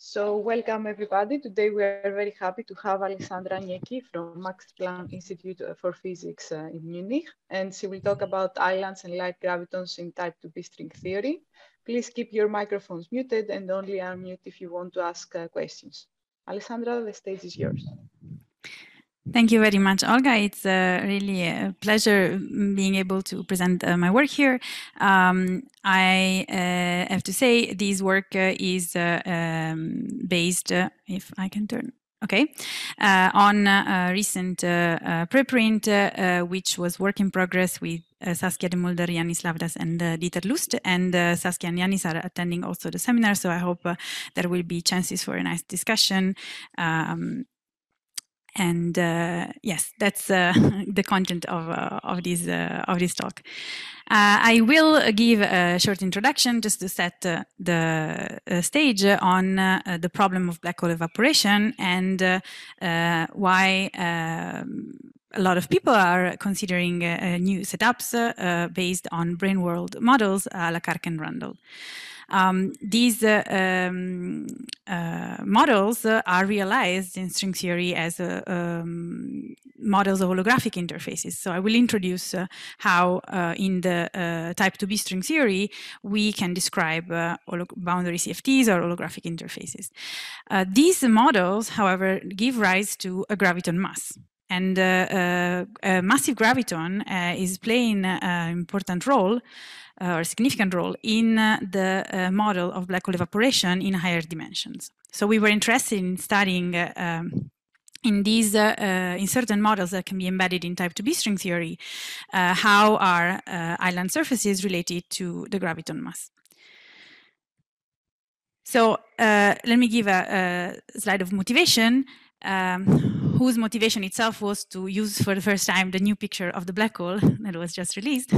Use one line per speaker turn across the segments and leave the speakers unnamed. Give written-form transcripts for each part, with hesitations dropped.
So welcome everybody. Today we are very happy to have Alessandra Agnecchi from Max Planck Institute for Physics in Munich, and she will talk about islands and light gravitons in type 2B string theory. Please keep your microphones muted and only unmute if you want to ask questions. Alessandra, the stage is yours.
Thank you very much, Olga. It's really a pleasure being able to present my work here. I have to say this work is based, if I can turn, okay, on a recent preprint, which was work in progress with Saskia de Mulder, Yannis Lavdas, and Dieter Lust. And Saskia and Yannis are attending also the seminar, so I hope there will be chances for a nice discussion. And yes, that's the content of this talk. I will give a short introduction just to set the stage on the problem of black hole evaporation and why a lot of people are considering new setups based on brain world models la Kark and Rundle. These models are realized in string theory as models of holographic interfaces. So I will introduce how in the type 2B string theory we can describe boundary CFTs or holographic interfaces. These models, however, give rise to a graviton mass. And a massive graviton is playing an important role or a significant role in the model of black hole evaporation in higher dimensions. So we were interested in studying in these in certain models that can be embedded in type 2B string theory, how are island surfaces related to the graviton mass. So let me give a slide of motivation. Whose motivation itself was to use for the first time the new picture of the black hole that was just released.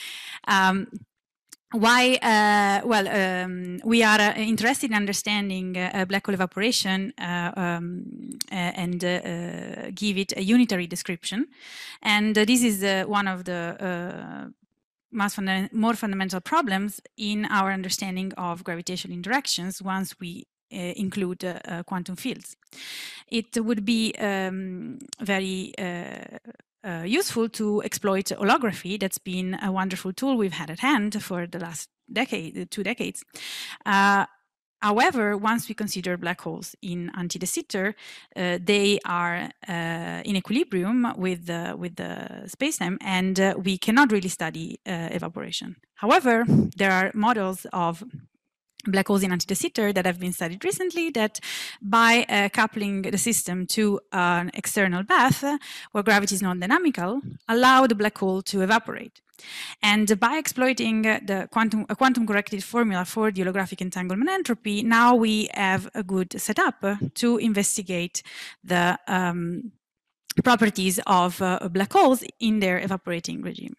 Why? We are interested in understanding black hole evaporation and give it a unitary description. And this is one of the more fundamental problems in our understanding of gravitational interactions once we include quantum fields. It would be very useful to exploit holography. That's been a wonderful tool we've had at hand for the last decade, 2 decades. However, once we consider black holes in anti-de Sitter, they are in equilibrium with the spacetime, and we cannot really study evaporation. However, there are models of black holes in anti-de Sitter that have been studied recently that by coupling the system to an external path where gravity is non-dynamical, allow the black hole to evaporate. And by exploiting the quantum corrected formula for the holographic entanglement entropy, now we have a good setup to investigate the properties of black holes in their evaporating regime.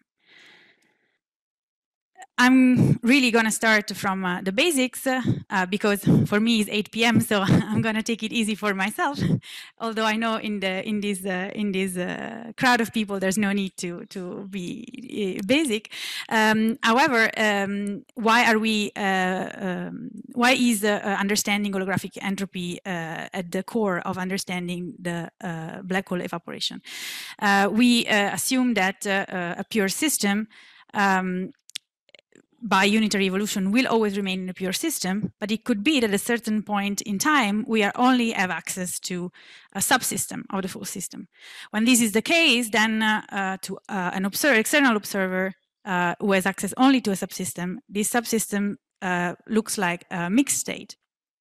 I'm really going to start from the basics because for me it's 8 p.m. so I'm going to take it easy for myself. Although I know in this crowd of people there's no need to be basic. However, why is understanding holographic entropy at the core of understanding the black hole evaporation? We assume that a pure system by unitary evolution will always remain in a pure system, but it could be that at a certain point in time, we only have access to a subsystem of the full system. When this is the case, then to an external observer who has access only to a subsystem, this subsystem looks like a mixed state.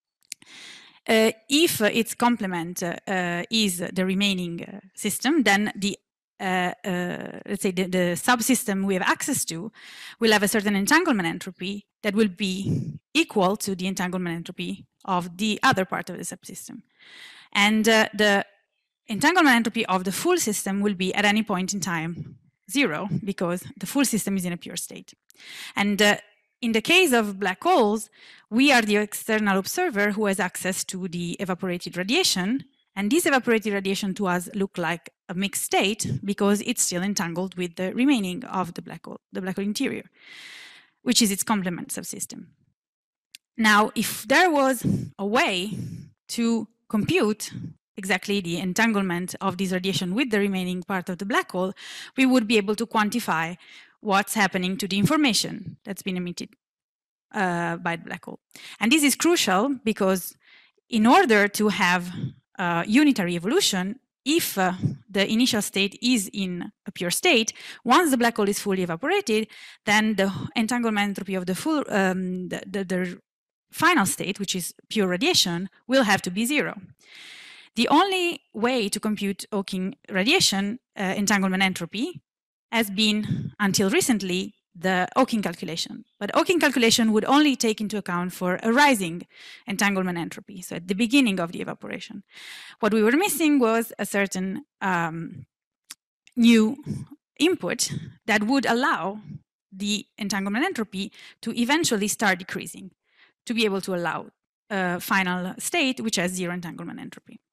If its complement is the remaining system, then the let's say the subsystem we have access to will have a certain entanglement entropy that will be equal to the entanglement entropy of the other part of the subsystem. And the entanglement entropy of the full system will be at any point in time 0 because the full system is in a pure state. And in the case of black holes, we are the external observer who has access to the evaporated radiation. And this evaporated radiation to us look like a mixed state because it's still entangled with the remaining of the black hole interior, which is its complement subsystem. Now, if there was a way to compute exactly the entanglement of this radiation with the remaining part of the black hole, we would be able to quantify what's happening to the information that's been emitted by the black hole. And this is crucial because in order to have unitary evolution, if the initial state is in a pure state, once the black hole is fully evaporated, then the entanglement entropy of the full, the final state, which is pure radiation, will have to be zero. The only way to compute Hawking radiation entanglement entropy has been, until recently, the Hawking calculation. But Hawking calculation would only take into account for a rising entanglement entropy, so at the beginning of the evaporation. What we were missing was a certain new input that would allow the entanglement entropy to eventually start decreasing, to be able to allow a final state which has zero entanglement entropy.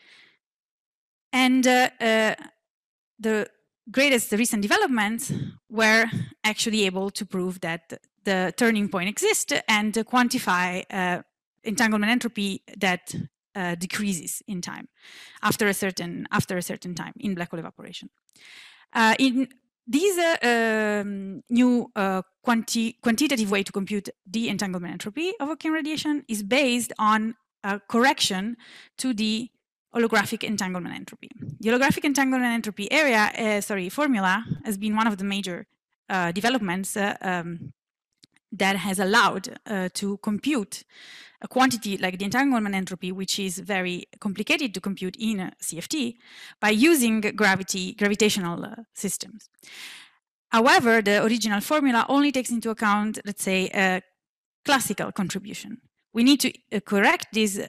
And the greatest recent developments were actually able to prove that the turning point exists and quantify entanglement entropy that decreases in time after a certain time in black hole evaporation. In these new quantitative way to compute the entanglement entropy of Hawking radiation is based on a correction to the holographic entanglement entropy. The holographic entanglement entropy formula has been one of the major developments that has allowed to compute a quantity like the entanglement entropy, which is very complicated to compute in a CFT, by using gravitational systems. However, the original formula only takes into account, let's say, a classical contribution. We need to correct this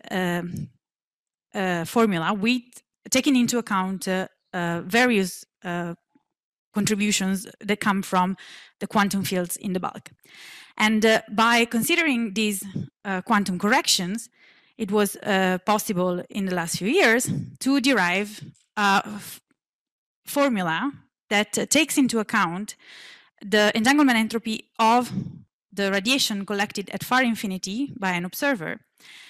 formula with taking into account various contributions that come from the quantum fields in the bulk. And by considering these quantum corrections, it was possible in the last few years to derive a formula that takes into account the entanglement entropy of the radiation collected at far infinity by an observer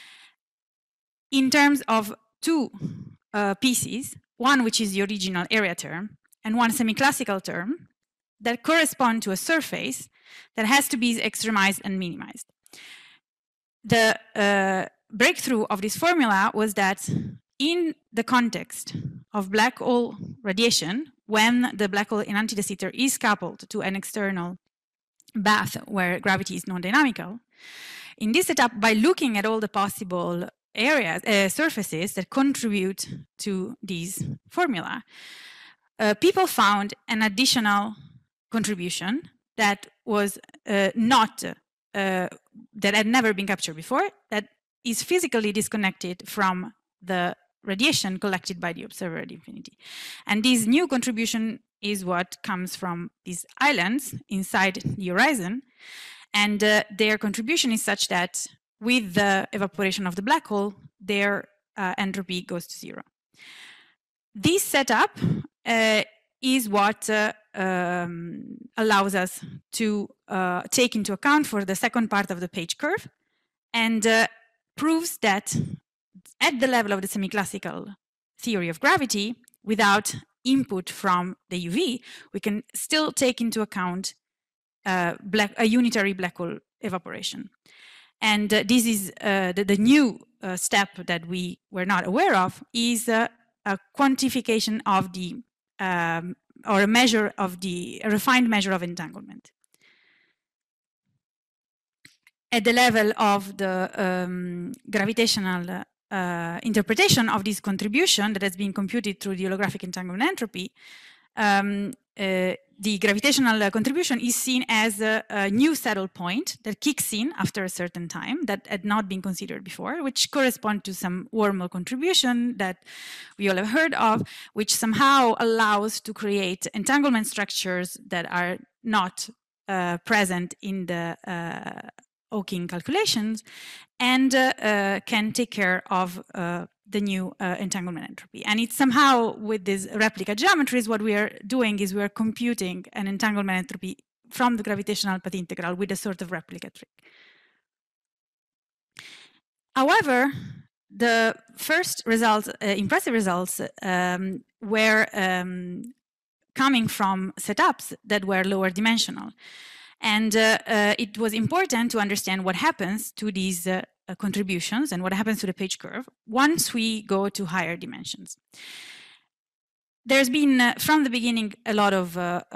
in terms of two pieces, one which is the original area term and one semi-classical term that correspond to a surface that has to be extremized and minimized. The breakthrough of this formula was that in the context of black hole radiation, when the black hole in de Sitter is coupled to an external bath where gravity is non-dynamical, in this setup, by looking at all the possible areas, surfaces that contribute to this formula, people found an additional contribution that was that had never been captured before, that is physically disconnected from the radiation collected by the observer at infinity. And this new contribution is what comes from these islands inside the horizon. And their contribution is such that with the evaporation of the black hole, their entropy goes to zero. This setup is what allows us to take into account for the second part of the page curve and proves that at the level of the semi-classical theory of gravity, without input from the UV, we can still take into account a unitary black hole evaporation. And this is the new step that we were not aware of, is a quantification of the or a refined measure of entanglement. At the level of the gravitational interpretation of this contribution that has been computed through the holographic entanglement entropy, the gravitational contribution is seen as a new saddle point that kicks in after a certain time that had not been considered before, which correspond to some wormhole contribution that we all have heard of, which somehow allows to create entanglement structures that are not present in the Hawking calculations and can take care of the new entanglement entropy. And it's somehow, with these replica geometries, what we are doing is we are computing an entanglement entropy from the gravitational path integral with a sort of replica trick. However, the first results, impressive results, were coming from setups that were lower dimensional. And it was important to understand what happens to these contributions and what happens to the page curve once we go to higher dimensions. There's been from the beginning a lot of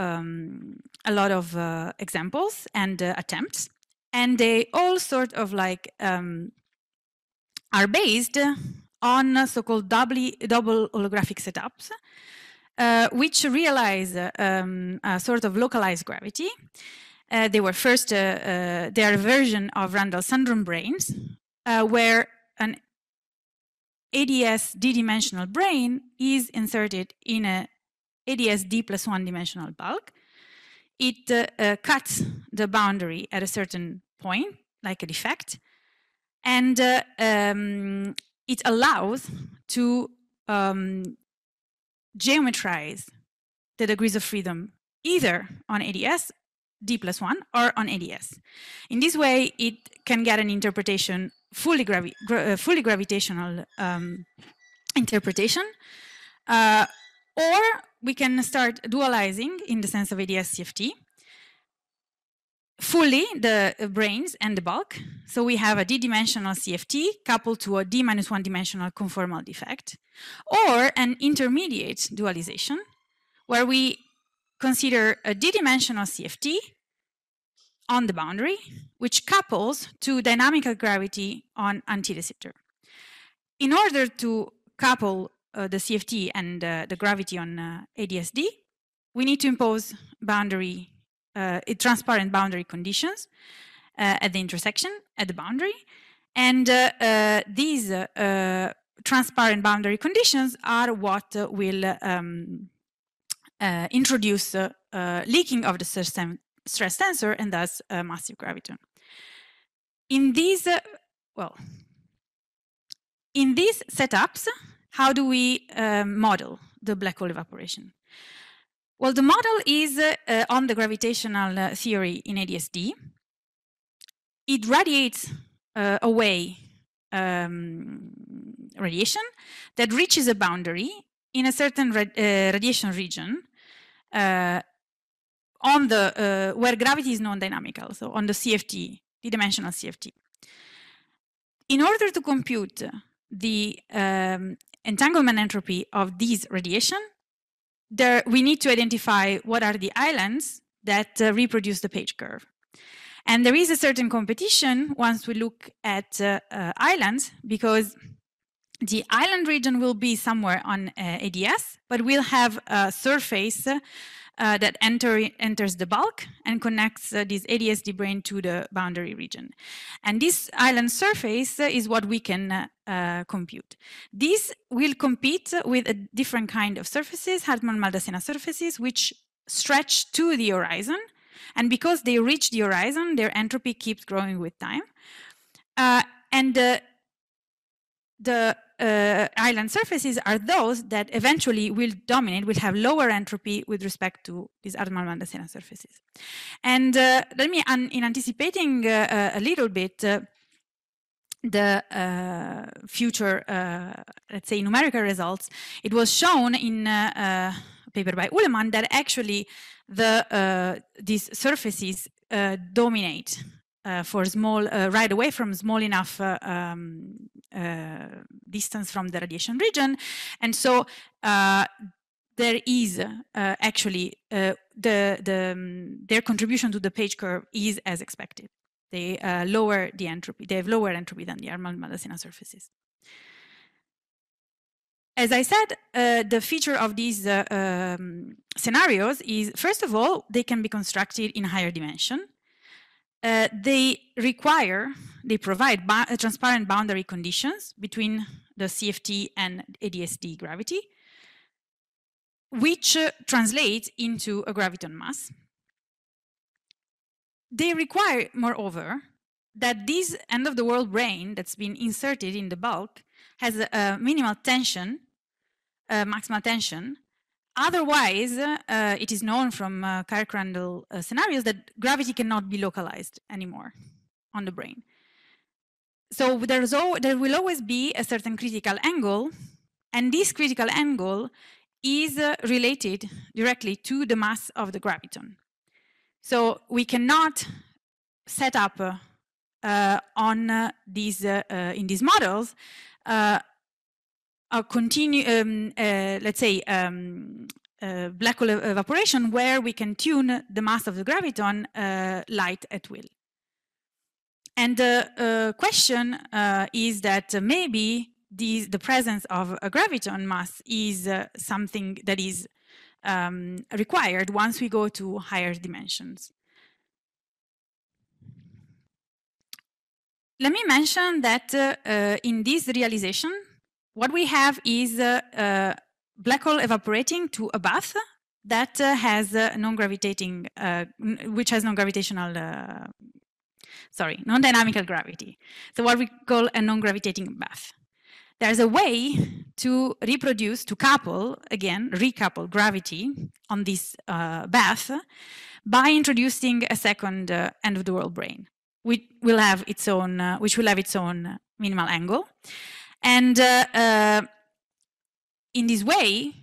examples and attempts, and they all sort of like are based on so-called double holographic setups, which realize a sort of localized gravity. They were first, they are a version of Randall Sundrum brains, where an ADS d-dimensional brain is inserted in a ADS d plus 1 dimensional bulk. It cuts the boundary at a certain point, like a defect, and it allows to geometrize the degrees of freedom either on ADS d plus 1 or on ADS. In this way, it can get an interpretation, fully gravitational interpretation, or we can start dualizing in the sense of ADS CFT, fully the brains and the bulk. So we have a d-dimensional CFT coupled to a d-1 dimensional conformal defect, or an intermediate dualization where we consider a d-dimensional CFT on the boundary, which couples to dynamical gravity on antidescriptor. In order to couple the CFT and the gravity on ADS-D, we need to impose boundary, transparent boundary conditions at the intersection, at the boundary. And these transparent boundary conditions are what will introduce leaking of the stress tensor and thus massive graviton. In these, in these setups, how do we model the black hole evaporation? Well, the model is on the gravitational theory in ADS-D. It radiates away radiation that reaches a boundary in a certain radiation region on the where gravity is non-dynamical, so on the CFT, the dimensional CFT. In order to compute the entanglement entropy of these radiation, we need to identify what are the islands that reproduce the page curve. And there is a certain competition once we look at islands, because the island region will be somewhere on ADS, but we'll have a surface that enters the bulk and connects this ADS-D brain to the boundary region. And this island surface is what we can compute. This will compete with a different kind of surfaces, Hartmann-Maldacena surfaces, which stretch to the horizon. And because they reach the horizon, their entropy keeps growing with time. And the island surfaces are those that eventually will dominate, will have lower entropy with respect to these Hartmann-Maldacena surfaces. And let me, in anticipating a little bit the future, let's say, numerical results, it was shown in a paper by Uhlemann that actually these surfaces dominate for small, right away from small enough distance from the radiation region. And so there is actually their contribution to the page curve is as expected. They lower the entropy, they have lower entropy than the Hartmann-Maldacena surfaces. As I said, the feature of these scenarios is, first of all, they can be constructed in higher dimension. They provide transparent boundary conditions between the CFT and ADS-D gravity, which translates into a graviton mass. They require, moreover, that this end-of-the-world brain that's been inserted in the bulk has a minimal tension, maximal tension. Otherwise, it is known from Kirk-Randall scenarios that gravity cannot be localized anymore on the brain. So there will always be a certain critical angle, and this critical angle is related directly to the mass of the graviton. So we cannot set up on these in these models a continue, let's say, black hole evaporation where we can tune the mass of the graviton light at will. And the question is that maybe the presence of a graviton mass is something that is required once we go to higher dimensions. Let me mention that in this realization, what we have is black hole evaporating to a bath that has non-gravitating, which has non-gravitational, non-dynamical gravity. So what we call a non-gravitating bath. There's a way to reproduce, to couple, again, recouple gravity on this bath by introducing a second end-of-the-world brane, which will have its own minimal angle. And in this way,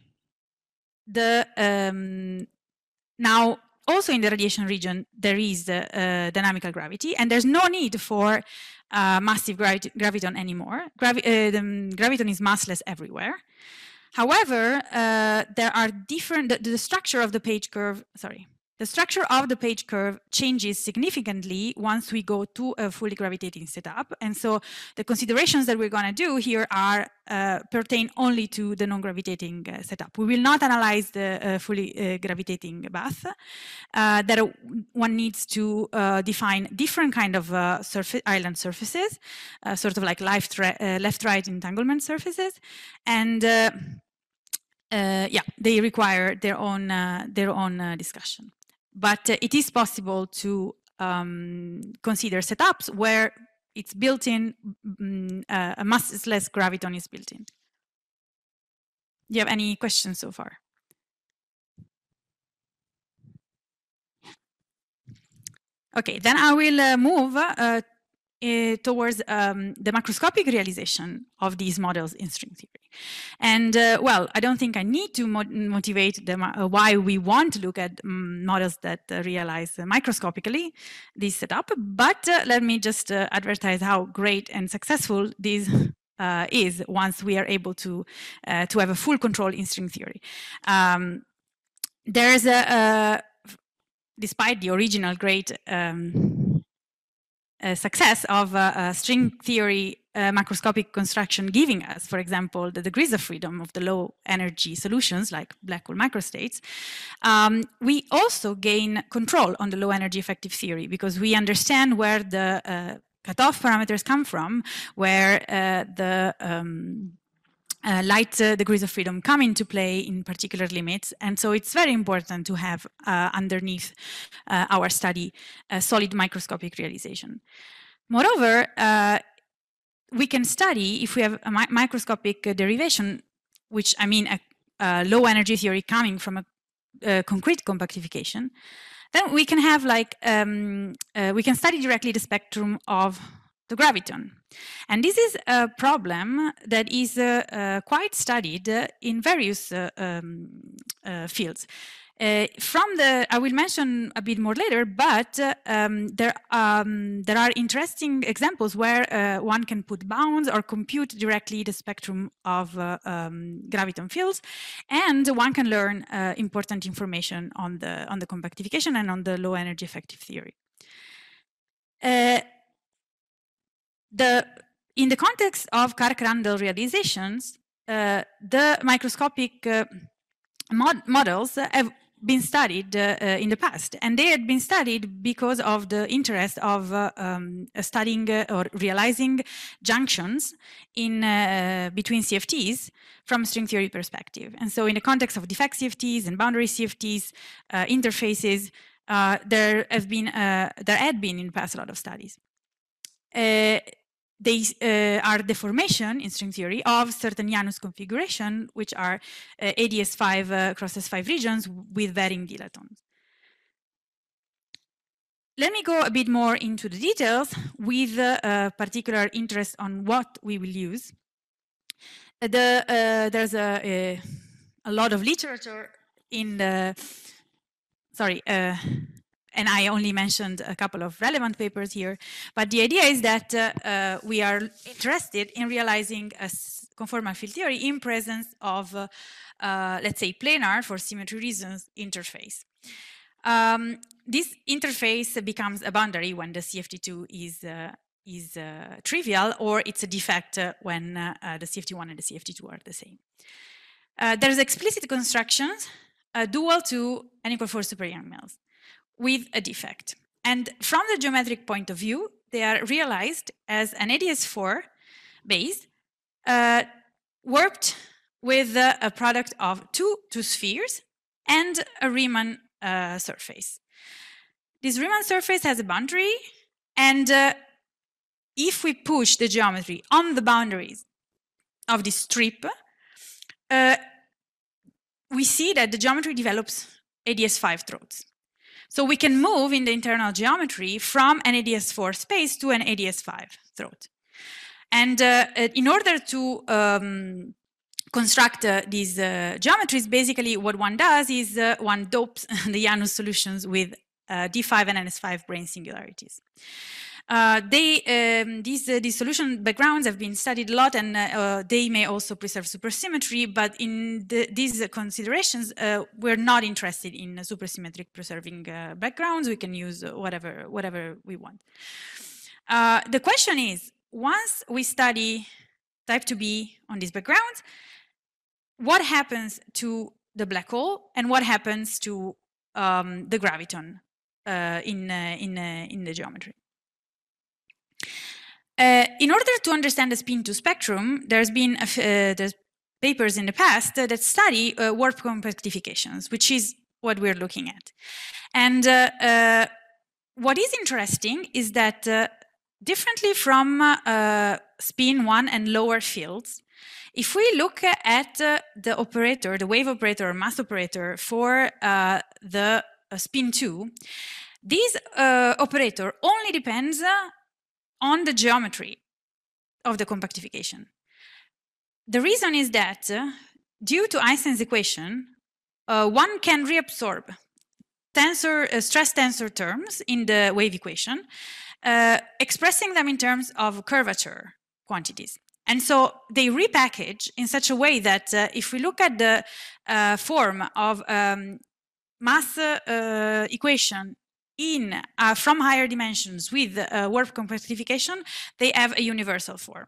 now also in the radiation region, there is dynamical gravity, and there's no need for massive graviton anymore. The graviton is massless everywhere. However, there are different, the structure of the page curve, the structure of the page curve changes significantly once we go to a fully gravitating setup. And so the considerations that we're going to do here are pertain only to the non-gravitating setup. We will not analyze the fully gravitating bath. That one needs to define different kind of island surfaces, sort of like left-right entanglement surfaces. And yeah, they require their own discussion. But it is possible to consider setups where it's built in, a massless graviton is built in. Do you have any questions so far? Okay, then I will move towards the macroscopic realization of these models in string theory. And well, I don't think I need to motivate them why we want to look at models that realize microscopically this setup, but let me just advertise how great and successful this is once we are able to have a full control in string theory. There's despite the original great success of string theory macroscopic construction giving us, for example, the degrees of freedom of the low energy solutions like black hole microstates, we also gain control on the low energy effective theory because we understand where the cutoff parameters come from, where the light degrees of freedom come into play in particular limits. And so it's very important to have underneath our study a solid microscopic realization. Moreover, we can study if we have a microscopic derivation, which I mean a low energy theory coming from a concrete compactification, then we can have like, we can study directly the spectrum of the graviton. And this is a problem that is quite studied in various fields. I will mention a bit more later, but there are interesting examples where one can put bounds or compute directly the spectrum of graviton fields, and one can learn important information on the compactification and on the low energy effective theory. In the context of Kark-Randall realizations, the microscopic models have been studied in the past, and they had been studied because of the interest of studying or realizing junctions in between CFTs from string theory perspective. And so in the context of defect CFTs and boundary CFTs, interfaces, there had been in the past a lot of studies. They are deformation in string theory of certain Janus configuration, which are ADS5 cross S5 regions with varying dilatons. let me go a bit more into the details with particular interest on what we will use. There's a lot of literature in the, sorry, and I only mentioned a couple of relevant papers here, but the idea is that we are interested in realizing a conformal field theory in presence of, let's say, planar, for symmetry reasons, interface. This interface becomes a boundary when the CFT2 is trivial, or it's a defect when the CFT1 and the CFT2 are the same. There's explicit constructions dual to n equal 4 super Yang-Mills with a defect. And from the geometric point of view, they are realized as an ADS4 base warped with a product of two spheres and a Riemann surface. This Riemann surface has a boundary, and if we push the geometry on the boundaries of this strip, we see that the geometry develops ADS5 throats. So we can move in the internal geometry from an ADS4 space to an ADS5 throat. And in order to construct these geometries, basically what one does is one dopes the Janus solutions with D5 and NS5 brane singularities. These solution backgrounds have been studied a lot, and they may also preserve supersymmetry, but in these considerations, we're not interested in supersymmetric preserving backgrounds. We can use whatever we want. The question is, once we study type 2B on these backgrounds, what happens to the black hole and what happens to the graviton in the geometry? In order to understand the spin-2 spectrum, there's been there's papers in the past that study warp compactifications, which is what we're looking at. And what is interesting is that differently from spin 1 and lower fields, if we look at the operator, the wave operator or mass operator for the spin 2, this operator only depends on the geometry of the compactification. The reason is that due to Einstein's equation, one can reabsorb stress tensor terms in the wave equation, expressing them in terms of curvature quantities. And so they repackage in such a way that if we look at the form of mass equation from higher dimensions with warp compactification, they have a universal form.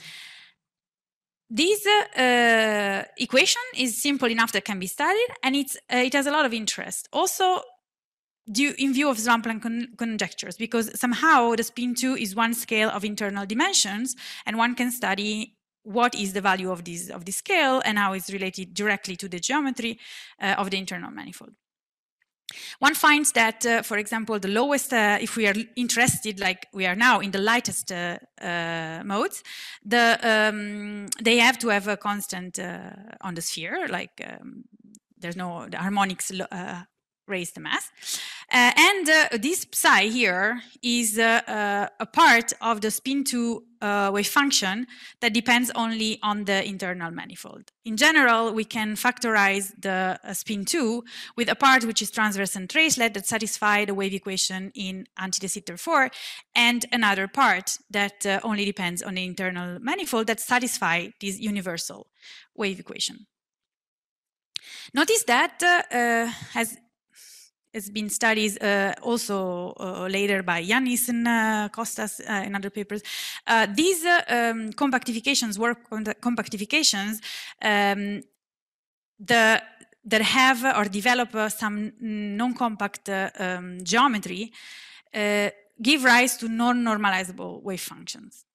This equation is simple enough that can be studied, and it has a lot of interest. Also, in view of Swampland conjectures, because somehow the spin 2 is one scale of internal dimensions, and one can study what is the value of this scale and how it's related directly to the geometry of the internal manifold. One finds that, for example, the lowest, if we are interested, like we are now, in the lightest modes, they have to have a constant on the sphere, like there's no, the harmonics raise the mass. And this psi here is a part of the spin 2 wave function that depends only on the internal manifold. In general, we can factorize the spin 2 with a part which is transverse and tracelet that satisfy the wave equation in anti-de Sitter 4, and another part that only depends on the internal manifold that satisfy this universal wave equation. Notice that has been studied also later by Yannis and Kostas in other papers. These compactifications, warp compactifications, that have or develop some non-compact geometry give rise to non-normalizable wave functions.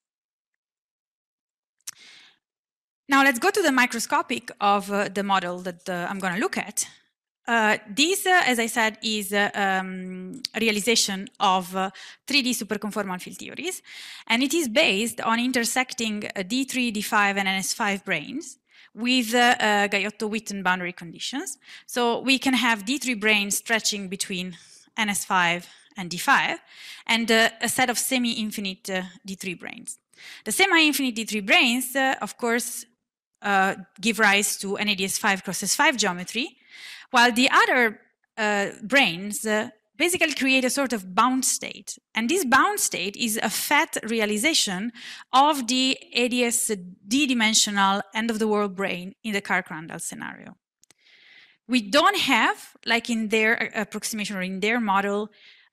Now let's go to the microscopic of the model that I'm going to look at. This, as I said, is a realization of 3D superconformal field theories, and it is based on intersecting D3, D5, and NS5 branes with Gaiotto-Witten boundary conditions. So we can have D3 branes stretching between NS5 and D5, and a set of semi-infinite D3 branes. The semi-infinite D3 branes, of course, give rise to an ADS5 cross S5 geometry, while the other branes basically create a sort of bound state. And this bound state is a fat realization of the ADS D-dimensional end-of-the-world brane in the Kark-Randall scenario. We don't have, like in their approximation or in their model,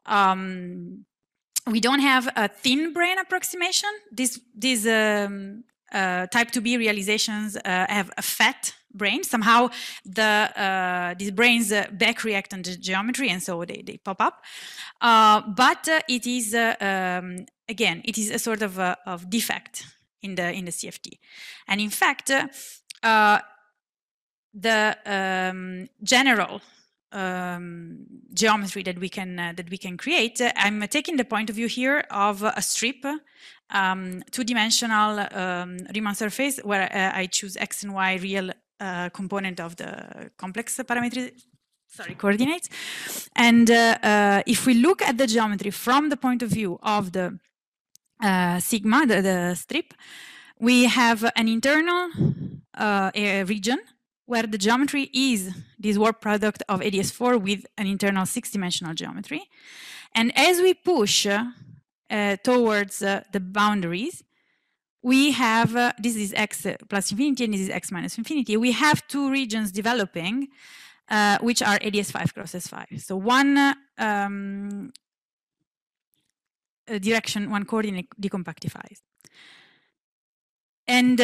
we don't have a thin brane approximation. These type 2b realizations have a fat brane. Somehow these branes back react on the geometry, and so they pop up. But it is again, it is a sort of defect in the CFT, and in fact, the general geometry that we can create. I'm taking the point of view here of a strip, two-dimensional Riemann surface, where I choose x and y real component of the complex coordinates. And if we look at the geometry from the point of view of the sigma, the strip, we have an internal region where the geometry is this warp product of ADS4 with an internal 6-dimensional geometry. And as we push towards the boundaries, we have, this is x plus infinity and this is x minus infinity. We have two regions developing, which are ADS5 cross S5. So one direction, one coordinate decompactifies. And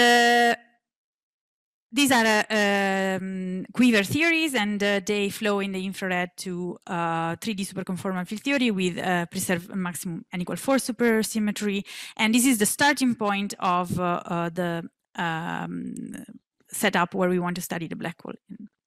these are quiver theories, and they flow in the infrared to 3D superconformal field theory with preserved maximum n=4 supersymmetry. And this is the starting point of the setup where we want to study the black hole.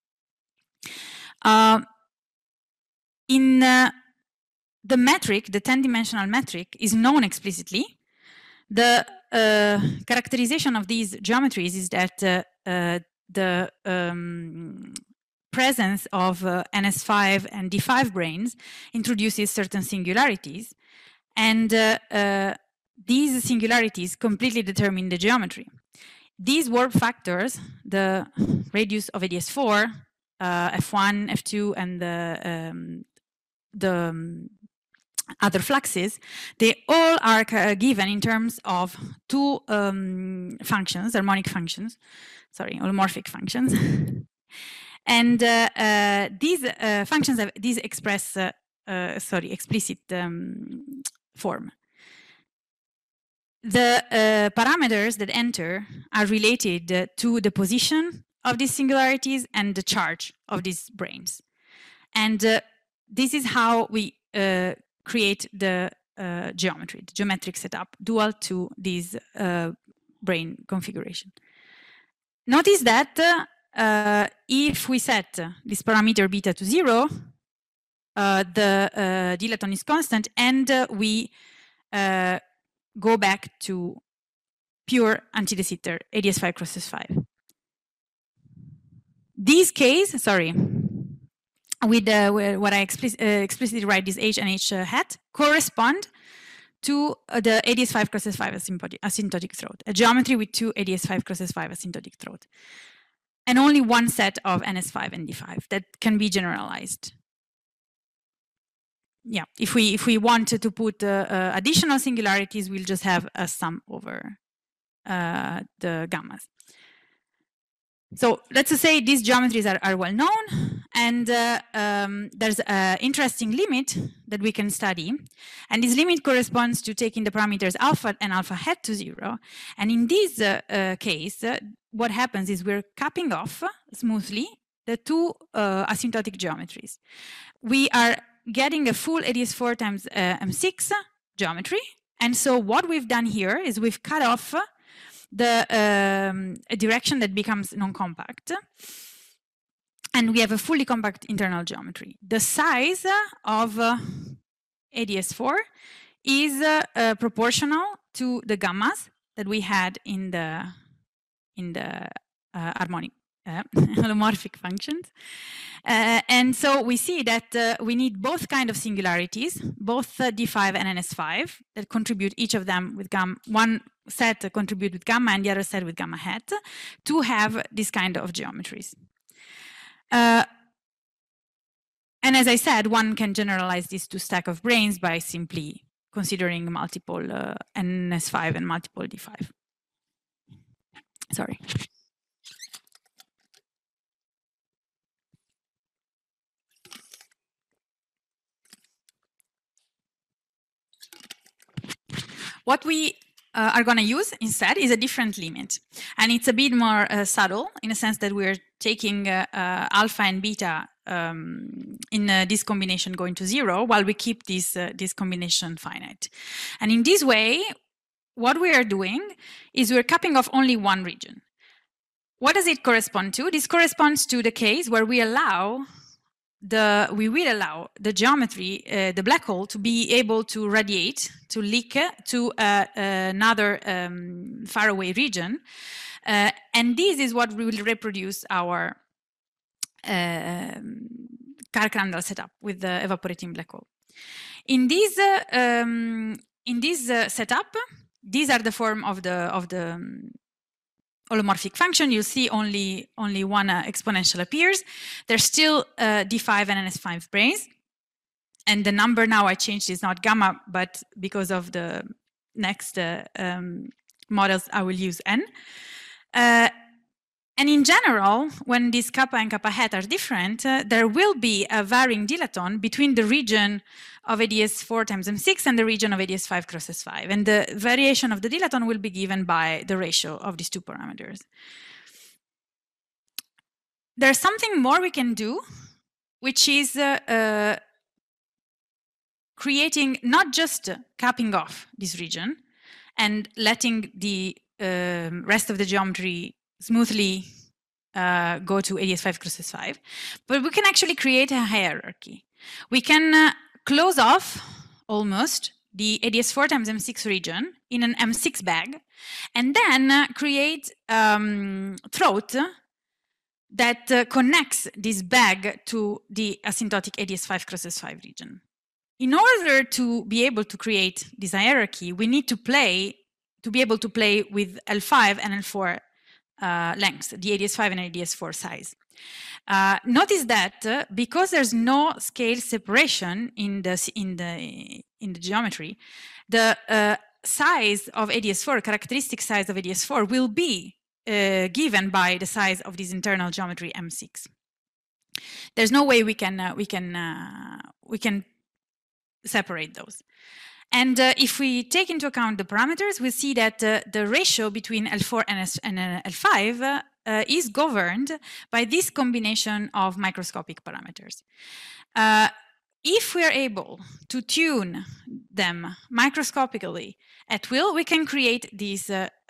In the metric, the 10-dimensional metric, is known explicitly. The characterization of these geometries is that the presence of NS5 and D5 branes introduces certain singularities, and these singularities completely determine the geometry. These warp factors, the radius of ADS4, F1, F2, and the other fluxes, they all are given in terms of two functions, harmonic functions, sorry, holomorphic functions. And these functions have these explicit form. The parameters that enter are related to the position of these singularities and the charge of these branes. And this is how we create the geometry, the geometric setup, dual to this brane configuration. Notice that if we set this parameter beta to 0, the dilaton is constant, and we go back to pure anti-de Sitter ADS5 cross S5. This case, sorry, with what I explicitly write, this H and H hat, correspond to the ADS5 cross S5 asymptotic throat, a geometry with two ADS5 cross S5 asymptotic throat, and only one set of NS5 and D5 that can be generalized. Yeah, if we wanted to put additional singularities, we'll just have a sum over the gammas. So let's just say these geometries are well known, and there's an interesting limit that we can study. And this limit corresponds to taking the parameters alpha and alpha hat to 0. And in this case, what happens is we're capping off smoothly the two asymptotic geometries. We are getting a full ADS4 times M6 geometry. And so what we've done here is we've cut off the direction that becomes non-compact, and we have a fully compact internal geometry. The size of ADS4 is proportional to the gammas that we had in the harmonic holomorphic functions. And so we see that we need both kind of singularities, both D5 and NS5, that contribute each of them with gamma. One set contribute with gamma and the other set with gamma hat, to have this kind of geometries. And as I said, one can generalize this to stack of branes by simply considering multiple NS5 and multiple D5. Sorry. What we are going to use instead is a different limit. And it's a bit more subtle in a sense that we're taking alpha and beta in this combination going to 0 while we keep this combination finite. And in this way, what we are doing is we're capping off only one region. What does it correspond to? This corresponds to the case where we will allow the geometry, the black hole, to be able to radiate, to leak to another faraway region. And this is what will reproduce our Kark-Randall setup with the evaporating black hole. In this setup, these are the form of the holomorphic function. You'll see only one exponential appears. There's still D5 and NS5 branes. And the number now I changed is not gamma, but because of the next models, I will use N. And in general, when these kappa and kappa hat are different, there will be a varying dilaton between the region of ADS4 times M6 and the region of ADS5 cross S5. And the variation of the dilaton will be given by the ratio of these two parameters. There's something more we can do, which is creating not just capping off this region and letting the rest of the geometry smoothly go to ADS5 cross S5, but we can actually create a hierarchy. We can close off almost the ADS4 times M6 region in an M6 bag, and then create throat that connects this bag to the asymptotic ADS5 cross S5 region. In order to be able to create this hierarchy, we need to be able to play with L5 and L4 lengths, the ADS5 and ADS4 size. Notice that because there's no scale separation in the geometry, the size of ADS4, characteristic size of ADS4, will be given by the size of this internal geometry M6. There's no way we can separate those. And if we take into account the parameters, we see that the ratio between L4 and L5 is governed by this combination of microscopic parameters. If we are able to tune them microscopically at will, we can create this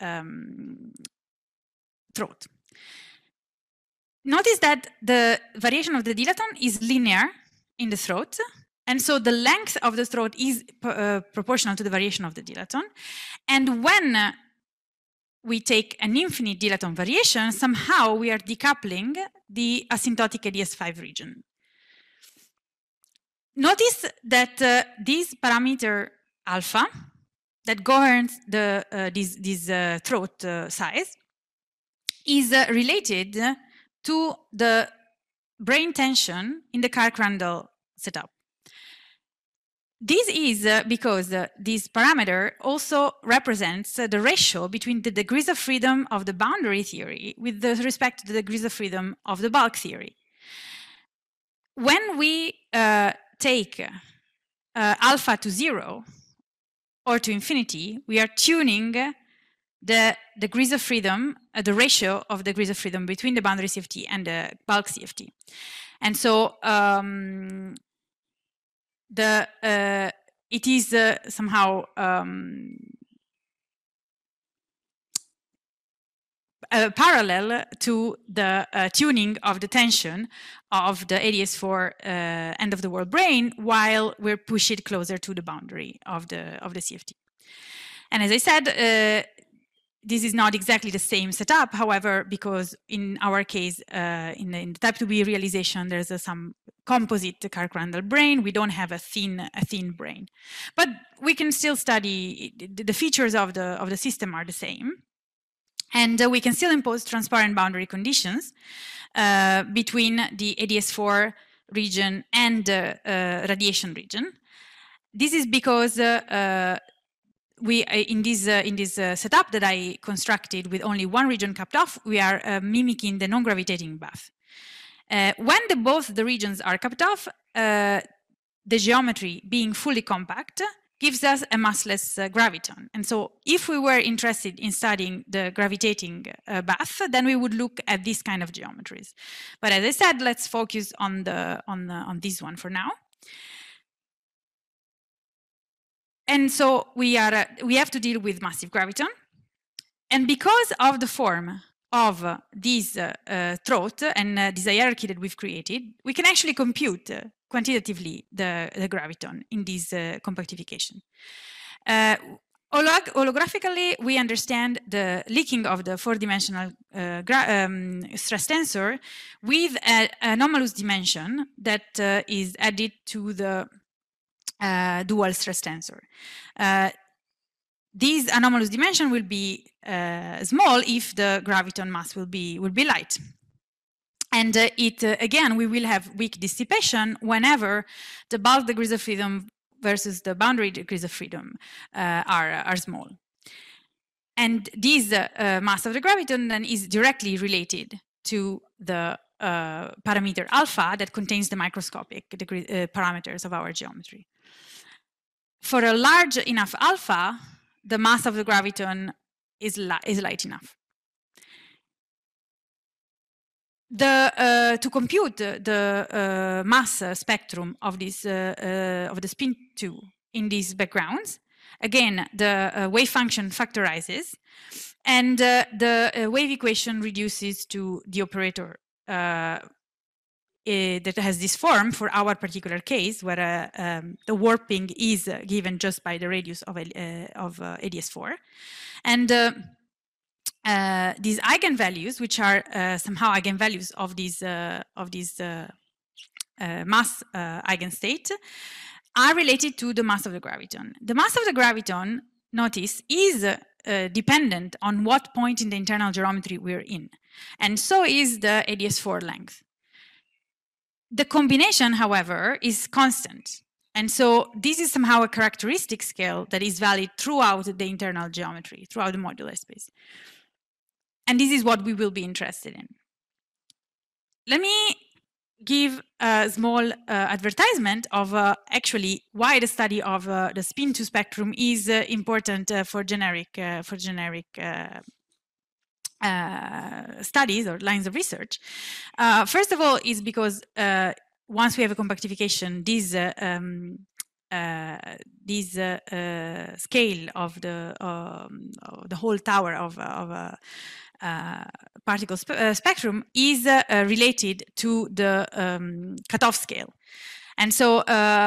throat. Notice that the variation of the dilaton is linear in the throat. And so the length of the throat is proportional to the variation of the dilaton. And when we take an infinite dilaton variation, somehow we are decoupling the asymptotic ADS5 region. Notice that this parameter alpha that governs this throat size is related to the brane tension in the Kark-Randall setup. This is because this parameter also represents the ratio between the degrees of freedom of the boundary theory with respect to the degrees of freedom of the bulk theory. When we take alpha to 0 or to infinity, we are tuning the degrees of freedom, the ratio of degrees of freedom between the boundary CFT and the bulk CFT. And so it is somehow parallel to the tuning of the tension of the ADS4 end of the world brane, while we're push it closer to the boundary of the CFT. And as I said, this is not exactly the same setup, however, because in our case, in the type 2B realization, there's some composite Kirk-Randall brane. We don't have a thin brane, but we can still study the features of the system are the same, and we can still impose transparent boundary conditions between the ADS4 region and the radiation region. This is because we in this setup that I constructed with only one region capped off, we are mimicking the non-gravitating bath. When both the regions are capped off, the geometry being fully compact gives us a massless graviton. And so if we were interested in studying the gravitating bath, then we would look at this kind of geometries. But as I said, let's focus on this one for now. And so we have to deal with massive graviton. And because of the form of this throat and this hierarchy that we've created, we can actually compute quantitatively the graviton in this compactification. Holographically, we understand the leaking of the four-dimensional stress tensor with an anomalous dimension that is added to the dual stress tensor. This anomalous dimension will be small if the graviton mass will be light. And again, we will have weak dissipation whenever the bulk degrees of freedom versus the boundary degrees of freedom are small. And this mass of the graviton then is directly related to the parameter alpha that contains the microscopic parameters of our geometry. For a large enough alpha, the mass of the graviton is light enough. To compute the mass spectrum of this of the spin 2 in these backgrounds, again the wave function factorizes, and the wave equation reduces to the operator that has this form for our particular case, where the warping is given just by the radius of ADS4, and these eigenvalues, which are somehow eigenvalues of these mass eigenstate, are related to the mass of the graviton. The mass of the graviton, notice, is dependent on what point in the internal geometry we're in, and so is the ADS4 length. The combination, however, is constant. And so this is somehow a characteristic scale that is valid throughout the internal geometry, throughout the modular space. And this is what we will be interested in. Let me give a small advertisement of actually why the study of the spin 2 spectrum is important for generic studies or lines of research. First of all, is because once we have a compactification, this scale of the whole tower of particle spectrum is related to the cutoff scale, and so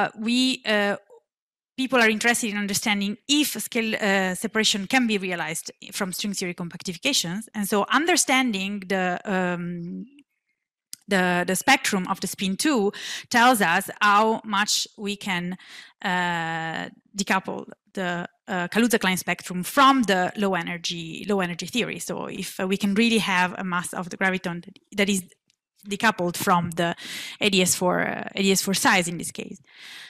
people are interested in understanding if scale separation can be realized from string theory compactifications, and so understanding the spectrum of the spin 2 tells us how much we can decouple the Kaluza-Klein spectrum from the low energy theory. So if we can really have a mass of the graviton that is decoupled from the ADS4 size in this case.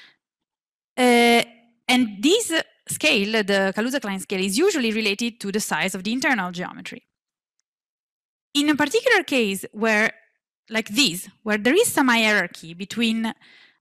And this scale, the Kaluza-Klein scale, is usually related to the size of the internal geometry. In a particular case where, like this, where there is some hierarchy between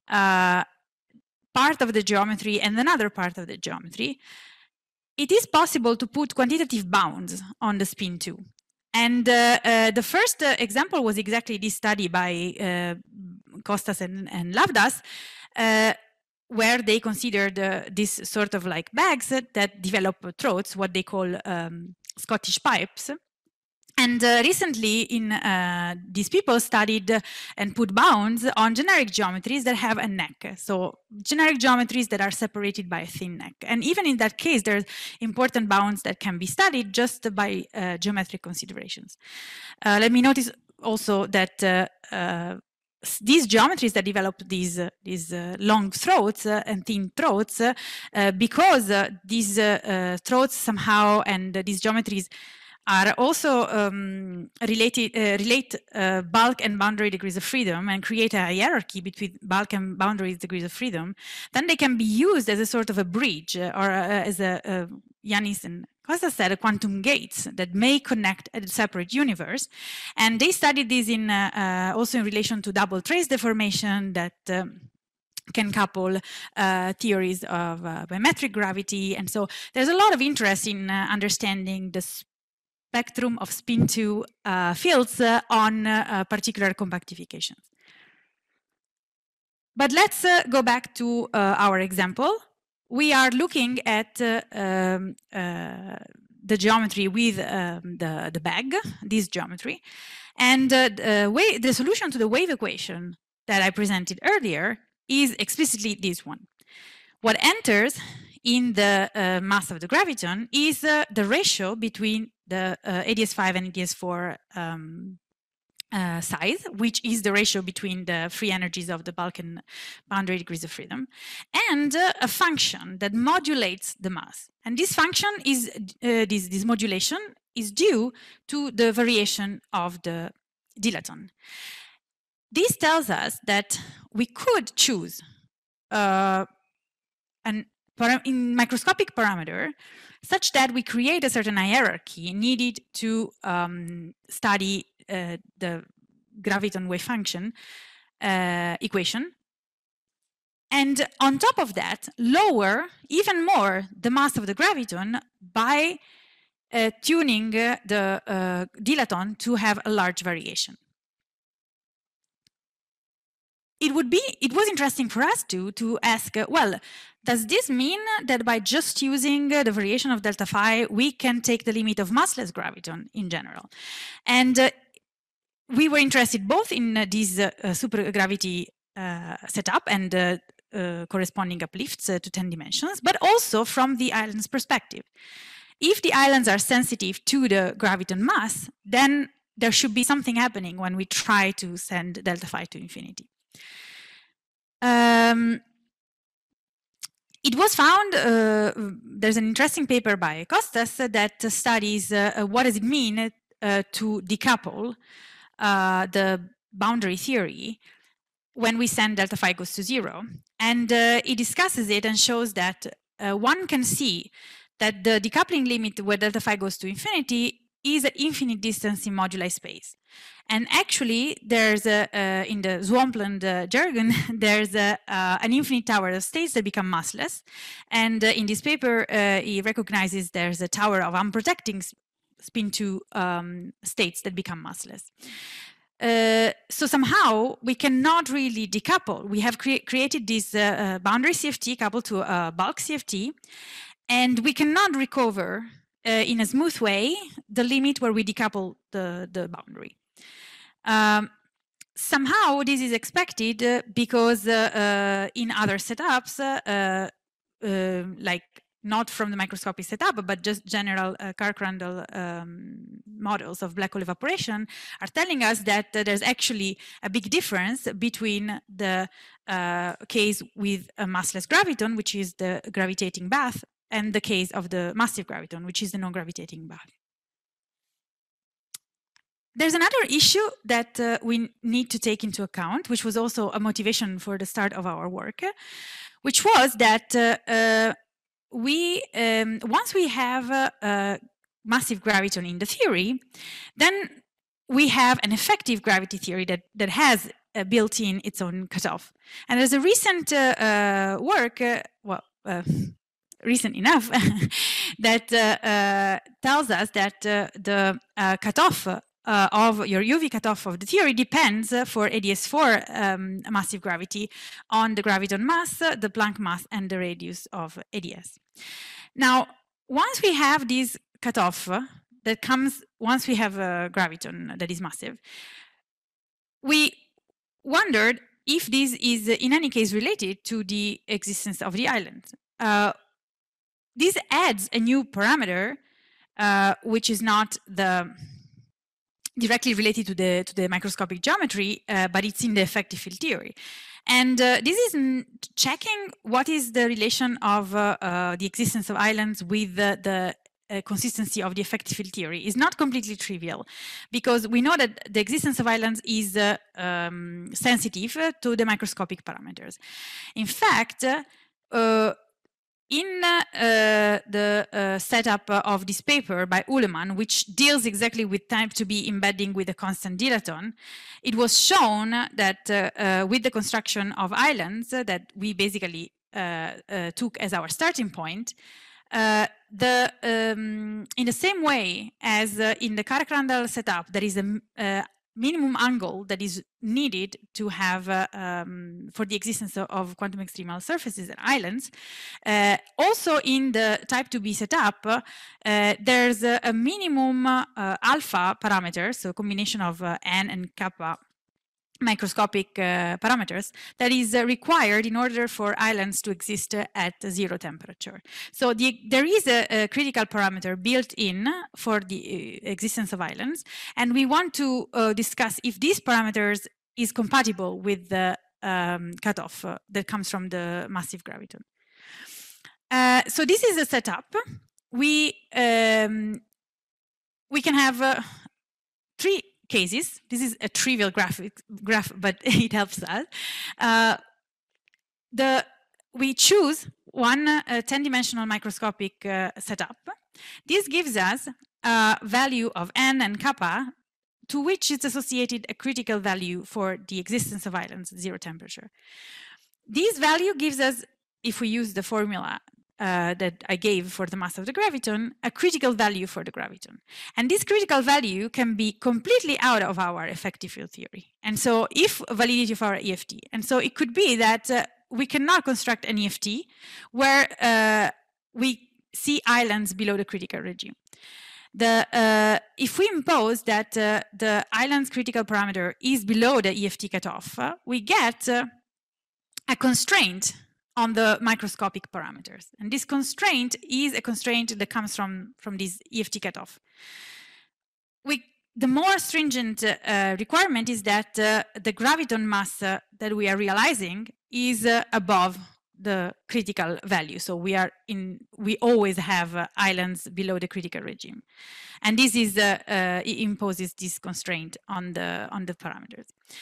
part of the geometry and another part of the geometry, it is possible to put quantitative bounds on the spin 2. And the first example was exactly this study by Kostas and Lavdas, where they considered this sort of like bags that develop throats, what they call Scottish pipes, And recently, these people studied and put bounds on generic geometries that have a neck. So generic geometries that are separated by a thin neck. And even in that case, there's important bounds that can be studied just by geometric considerations. Let me notice also that these geometries that develop these long throats and thin throats, because these throats somehow and these geometries are also relate bulk and boundary degrees of freedom and create a hierarchy between bulk and boundary degrees of freedom, then they can be used as a sort of a bridge or as a Yanis and Costa said, quantum gates that may connect a separate universe. And they studied this in also in relation to double trace deformation that can couple theories of biometric gravity. And so there's a lot of interest in understanding the spectrum of spin-2 fields on particular compactifications. But let's go back to our example. We are looking at the geometry with the bag, this geometry, and the solution to the wave equation that I presented earlier is explicitly this one. What enters in the mass of the graviton is the ratio between the ADS5 and ADS4 size, which is the ratio between the free energies of the bulk and boundary degrees of freedom, and a function that modulates the mass. And this function is, this modulation is due to the variation of the dilaton. This tells us that we could choose in microscopic parameter such that we create a certain hierarchy needed to study the graviton wave function equation. And on top of that, lower even more the mass of the graviton by tuning the dilaton to have a large variation. It was interesting for us to ask, well, does this mean that by just using the variation of delta phi, we can take the limit of massless graviton in general? And we were interested both in this supergravity setup and corresponding uplifts to 10 dimensions, but also from the island's perspective. If the islands are sensitive to the graviton mass, then there should be something happening when we try to send delta phi to infinity. It was found, there's an interesting paper by Costas that studies what does it mean to decouple the boundary theory when we send delta phi goes to 0. And it discusses it and shows that one can see that the decoupling limit where delta phi goes to infinity is an infinite distance in moduli space. And actually, there's in the Swampland jargon, there's an infinite tower of states that become massless. And in this paper, he recognizes there's a tower of unprotecting spin-2 states that become massless. So somehow we cannot really decouple. We have created this boundary CFT coupled to a bulk CFT, and we cannot recover in a smooth way the limit where we decouple the boundary. Somehow this is expected because in other setups, like not from the microscopic setup, but just general Kirk-Randall models of black hole evaporation are telling us that there's actually a big difference between the case with a massless graviton, which is the gravitating bath, and the case of the massive graviton, which is the non-gravitating bath. There's another issue that we need to take into account, which was also a motivation for the start of our work, which was that once we have a massive graviton in the theory, then we have an effective gravity theory that has built in its own cutoff. And there's a recent work, recent enough, that tells us that the cutoff of your UV cutoff of the theory depends for ADS4 massive gravity on the graviton mass, the Planck mass, and the radius of ADS. Now, once we have this cutoff that comes once we have a graviton that is massive, we wondered if this is in any case related to the existence of the island. This adds a new parameter, which is not directly related to the microscopic geometry, but it's in the effective field theory. And this is checking what is the relation of the existence of islands with the consistency of the effective field theory. Is not completely trivial, because we know that the existence of islands is sensitive to the microscopic parameters. In fact, in the setup of this paper by Uhlemann, which deals exactly with type 2B embedding with a constant dilaton, it was shown that with the construction of islands that we basically took as our starting point, in the same way as in the Karakrandall setup, there is a minimum angle that is needed to have for the existence of quantum extremal surfaces and islands. Also in the type 2B setup, there's a minimum alpha parameter, so a combination of n and kappa microscopic parameters that is required in order for islands to exist at 0 temperature. So there is a critical parameter built in for the existence of islands, and we want to discuss if these parameters is compatible with the cutoff that comes from the massive graviton. So this is a setup. We can have 3 cases. This is a trivial graph, but it helps us. We choose one 10-dimensional microscopic setup. This gives us a value of n and kappa, to which is associated a critical value for the existence of islands at 0 temperature. This value gives us, if we use the formula that I gave for the mass of the graviton, a critical value for the graviton. And this critical value can be completely out of our effective field theory. And so if validity of our EFT. And so it could be that we cannot construct an EFT where we see islands below the critical regime. If we impose that the island's critical parameter is below the EFT cutoff, we get a constraint on the microscopic parameters. And this constraint is a constraint that comes from this EFT cutoff. The more stringent requirement is that the graviton mass that we are realizing is above the critical value. So we always have islands below the critical regime. And this is it imposes this constraint on the parameters.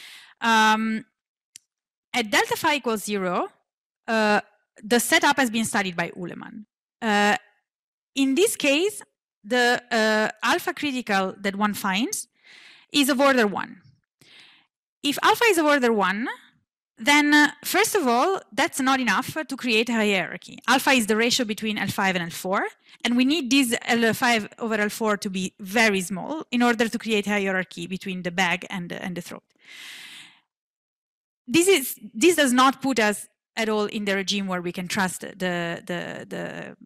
At delta phi equals 0, the setup has been studied by Uhlemann. In this case, the alpha critical that one finds is of order 1. If alpha is of order 1, then first of all, that's not enough to create a hierarchy. Alpha is the ratio between L5 and L4, and we need this L5 over L4 to be very small in order to create a hierarchy between the bag and the throat. This does not put us at all in the regime where we can trust the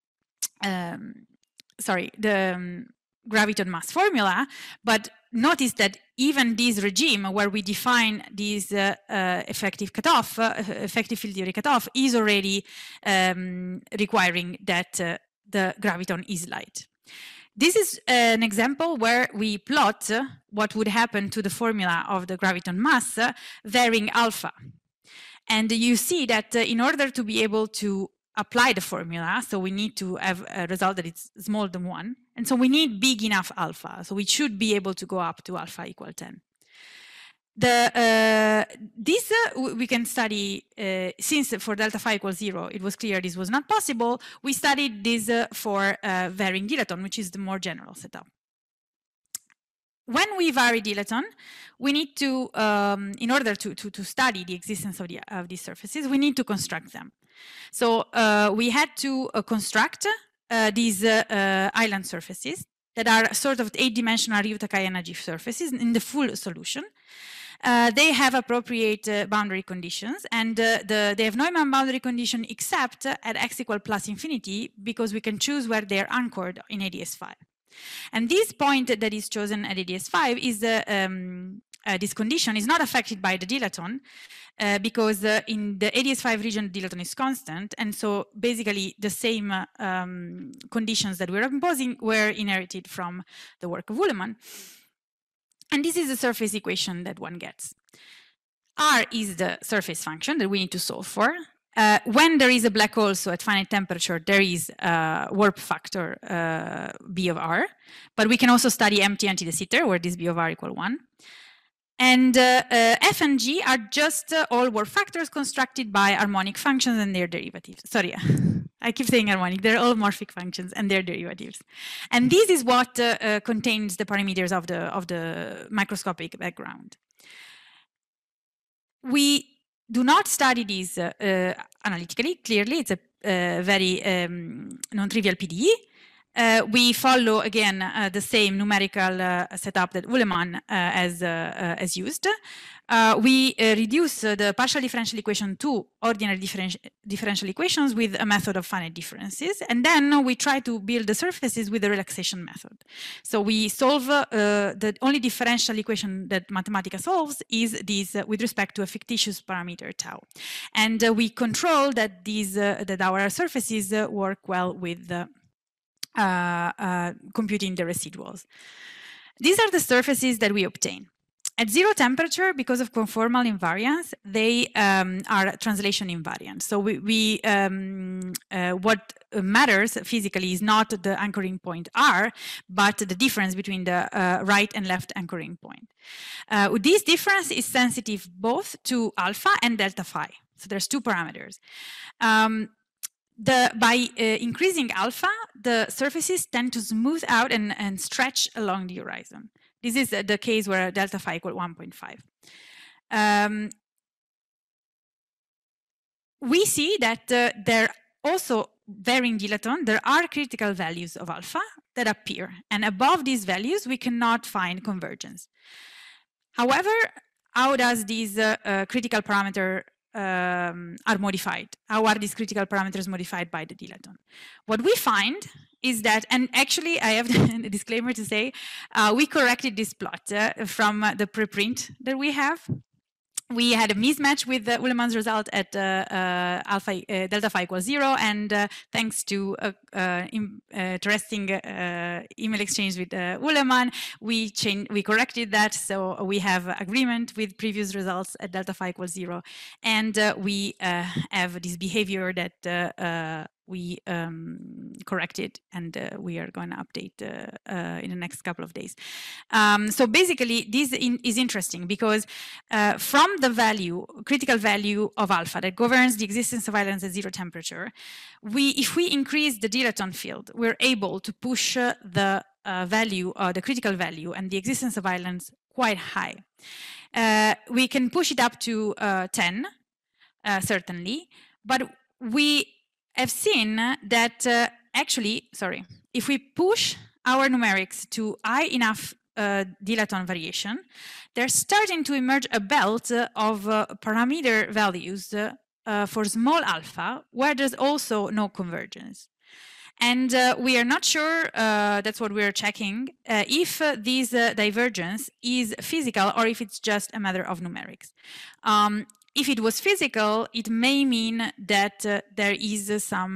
graviton mass formula, but notice that even this regime where we define this effective field theory cutoff is already requiring that the graviton is light. This is an example where we plot what would happen to the formula of the graviton mass varying alpha. And you see that in order to be able to apply the formula, so we need to have a result that is smaller than 1. And so we need big enough alpha. So we should be able to go up to alpha equal 10. We can study, since for delta phi equals 0, it was clear this was not possible, we studied this for varying dilaton, which is the more general setup. When we vary dilaton, we need to, in order to study the existence of these surfaces, we need to construct them. So we had to construct these island surfaces that are sort of 8-dimensional Ryuta-Kaya Najif surfaces in the full solution. They have appropriate boundary conditions, and they have Neumann boundary condition except at x equal plus infinity, because we can choose where they're anchored in ADS5. And this point that is chosen at ADS5 is this condition is not affected by the dilaton because in the ADS5 region, dilaton is constant. And so basically the same conditions that we're imposing were inherited from the work of Wuleman. And this is the surface equation that one gets. R is the surface function that we need to solve for. When there is a black hole, so at finite temperature, there is a warp factor B of R. But we can also study empty de Sitter, where this B of R equal 1. And F and G are just all warp factors constructed by harmonic functions and their derivatives. Sorry, I keep saying harmonic. They're all morphic functions and their derivatives. And this is what contains the parameters of the microscopic background. We do not study these analytically. Clearly, it's a very non-trivial PDE. We follow, again, the same numerical setup that Wuleman has used. We reduce the partial differential equation to ordinary differential equations with a method of finite differences. And then we try to build the surfaces with the relaxation method. So we solve the only differential equation that Mathematica solves is this with respect to a fictitious parameter tau. And we control that these that our surfaces work well with computing the residuals. These are the surfaces that we obtain. At zero temperature, because of conformal invariance, they are translation invariant. So what matters physically is not the anchoring point R, but the difference between the right and left anchoring point. This difference is sensitive both to alpha and delta phi. So there's two parameters. By increasing alpha, the surfaces tend to smooth out and stretch along the horizon. This is the case where delta phi equal 1.5. We see that there also varying dilaton, there are critical values of alpha that appear. And above these values, we cannot find convergence. However, how does these critical parameter are modified? How are these critical parameters modified by the dilaton? What we find is that, and actually I have a disclaimer to say, we corrected this plot from the preprint that we have. We had a mismatch with Wuleman's result at delta phi equals 0, and thanks to interesting email exchange with Wuleman, we corrected that, so we have agreement with previous results at delta phi equals 0, and we have this behavior that we corrected, and we are going to update in the next couple of days. So basically, this is interesting because from the value, critical value of alpha that governs the existence of islands at zero temperature, if we increase the dilaton field, we're able to push the value, the critical value, and the existence of islands quite high. We can push it up to 10, certainly, but we have seen that actually, if we push our numerics to high enough dilaton variation, there's starting to emerge a belt of parameter values for small alpha, where there's also no convergence. And we are not sure, that's what we're checking, if this divergence is physical or if it's just a matter of numerics. If it was physical, it may mean that there is some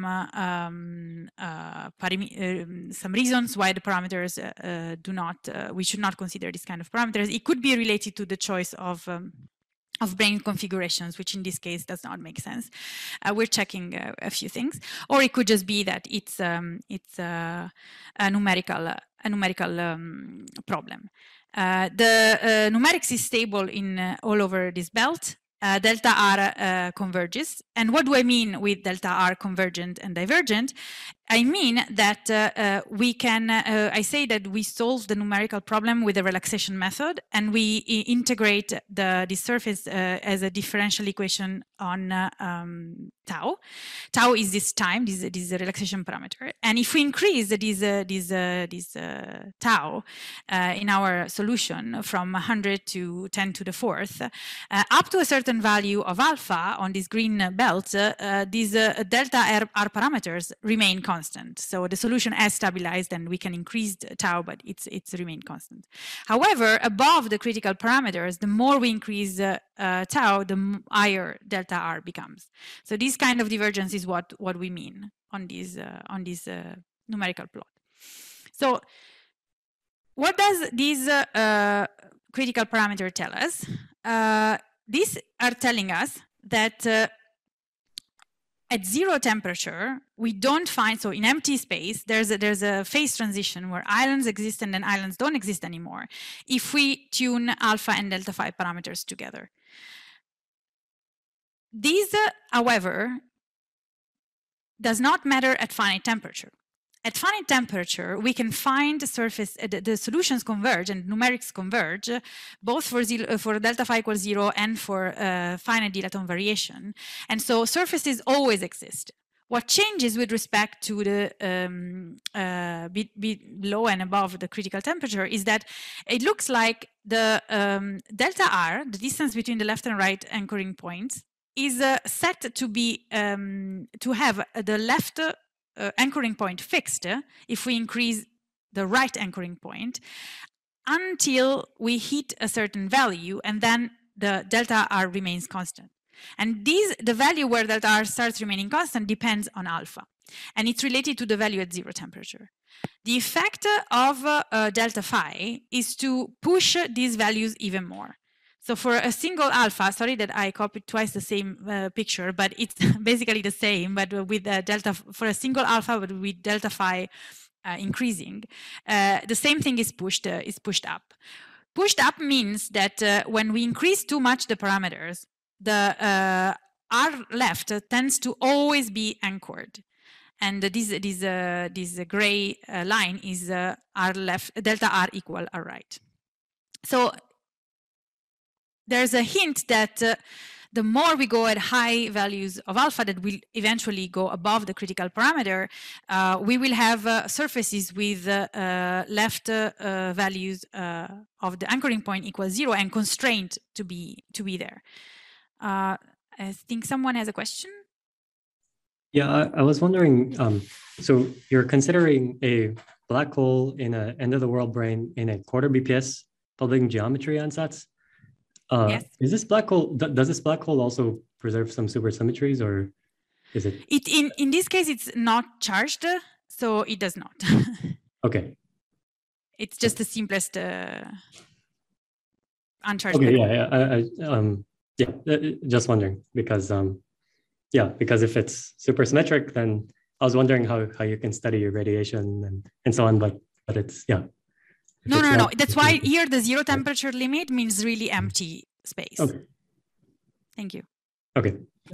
reasons why the parameters we should not consider this kind of parameters. It could be related to the choice of brain configurations, which in this case does not make sense. We're checking a few things, or it could just be that it's a numerical problem. The numerics is stable in all over this belt. Delta R converges. And what do I mean with delta R convergent and divergent? I mean that we can, I say that we solve the numerical problem with the relaxation method, and we integrate this surface as a differential equation on tau. Tau is this time, this relaxation parameter. And if we increase this tau in our solution from 100 to 10 to the fourth, up to a certain value of alpha on this green belt, these delta R parameters remain constant. constant. So the solution has stabilized, and we can increase the tau, but it's remained constant. However, above the critical parameters, the more we increase tau, the higher delta R becomes. So this kind of divergence is what we mean on this numerical plot. So what does this critical parameter tell us? These are telling us that at zero temperature, we don't find, so in empty space, there's a phase transition where islands exist and then islands don't exist anymore if we tune alpha and delta phi parameters together. These, however, does not matter at finite temperature. At finite temperature, we can find the solutions converge and numerics converge, both for delta phi equals 0 and for finite dilaton variation. And so surfaces always exist. What changes with respect to the below and above the critical temperature is that it looks like the delta R, the distance between the left and right anchoring points, is set to be to have the left anchoring point fixed if we increase the right anchoring point until we hit a certain value, and then the delta R remains constant. And the value where delta R starts remaining constant depends on alpha, and it's related to the value at zero temperature. The effect of delta phi is to push these values even more. So for a single alpha, sorry that I copied twice the same picture, but it's basically the same, but with delta, for a single alpha, but with delta phi increasing, the same thing is pushed up. Pushed up means that when we increase too much the parameters, the R left tends to always be anchored. And this gray line is R left, delta R equal R right. So there's a hint that the more we go at high values of alpha that will eventually go above the critical parameter, we will have surfaces with left values of the anchoring point equals 0 and constrained to be there. I think someone has a question.
Yeah, I was wondering, so you're considering a black hole in an end-of-the-world brane in a quarter BPS building geometry ansatz.
Yes.
Is this black hole, does this black hole also preserve some supersymmetries, or is it?
In this case, it's not charged, so it does not.
Okay.
It's just the simplest uncharged.
Okay, just wondering because because if it's supersymmetric, then I was wondering how you can study your radiation and so on, but it's
No. That's why here the zero temperature limit means really empty space.
Okay.
Thank you.
Okay.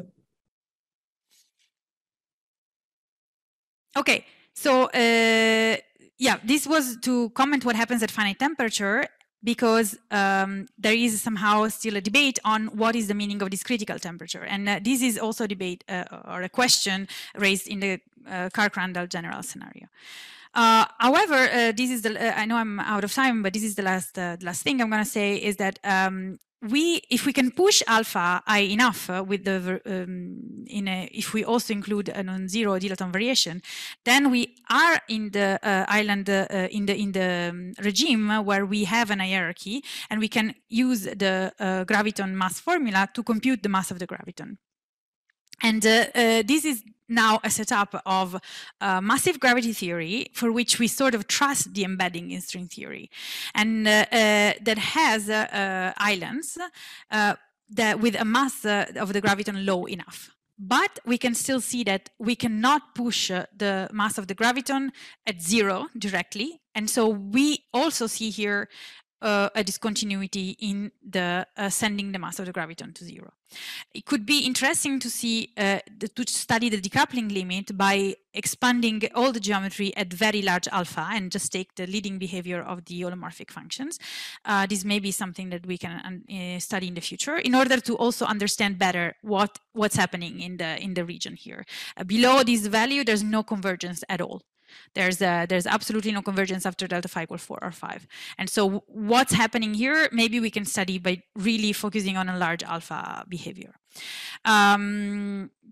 Okay. So this was to comment what happens at finite temperature, because there is somehow still a debate on what is the meaning of this critical temperature. And this is also a debate or a question raised in the Kark-Randall general scenario. However, this is I know I'm out of time, but this is the last thing I'm going to say is that if we can push alpha high enough with the if we also include a non-zero dilaton variation, then we are in the island in the regime where we have an hierarchy, and we can use the graviton mass formula to compute the mass of the graviton. And this is now a setup of massive gravity theory for which we sort of trust the embedding in string theory, and that has islands that with a mass of the graviton low enough. But we can still see that we cannot push the mass of the graviton at 0 directly, and so we also see here a discontinuity in the sending the mass of the graviton to 0. It could be interesting to see to study the decoupling limit by expanding all the geometry at very large alpha and just take the leading behavior of the holomorphic functions. This may be something that we can study in the future in order to also understand better what's happening in the region here. Below this value, there's no convergence at all. There's absolutely no convergence after delta phi equals 4 or 5. And so what's happening here, maybe we can study by really focusing on a large alpha behavior.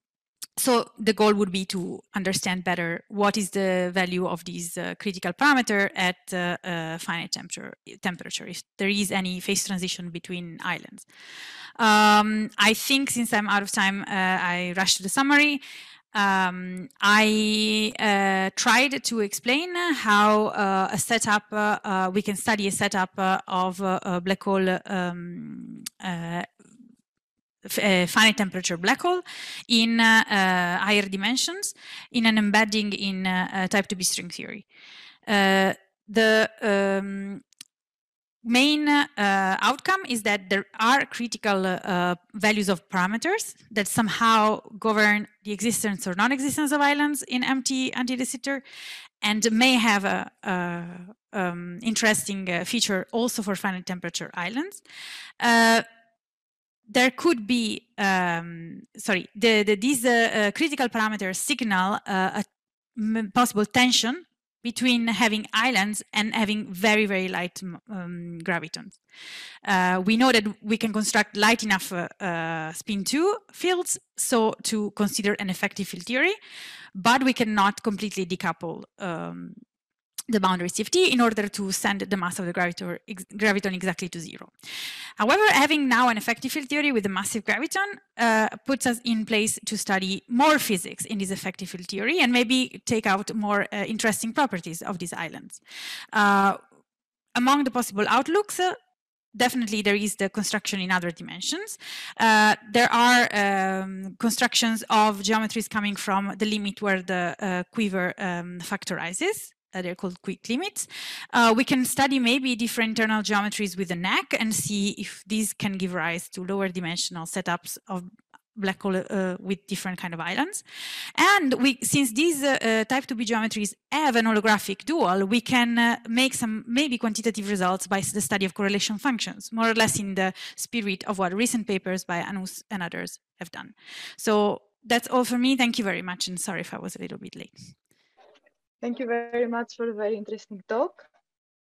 So the goal would be to understand better what is the value of these critical parameter at finite temperature, if there is any phase transition between islands. I think since I'm out of time, I rushed to the summary. I tried to explain how a setup, we can study a setup of a black hole finite temperature black hole in higher dimensions in an embedding in type 2B string theory. The main outcome is that there are critical values of parameters that somehow govern the existence or non-existence of islands in empty de Sitter, and may have a interesting feature also for finite temperature islands. There could be, these critical parameters signal a possible tension between having islands and having very, very light gravitons. We know that we can construct light enough spin 2 fields so to consider an effective field theory, but we cannot completely decouple the boundary CFT in order to send the mass of the graviton exactly to 0. However, having now an effective field theory with a massive graviton puts us in place to study more physics in this effective field theory and maybe take out more interesting properties of these islands. Among the possible outlooks, definitely there is the construction in other dimensions. There are constructions of geometries coming from the limit where the quiver factorizes. They're called quick limits. We can study maybe different internal geometries with the NAC and see if these can give rise to lower dimensional setups of black hole with different kind of islands. And since these type 2B geometries have an holographic dual, we can make some maybe quantitative results by the study of correlation functions, more or less in the spirit of what recent papers by Anus and others have done. So that's all for me. Thank you very much, and sorry if I was a little bit late.
Thank you very much for a very interesting talk.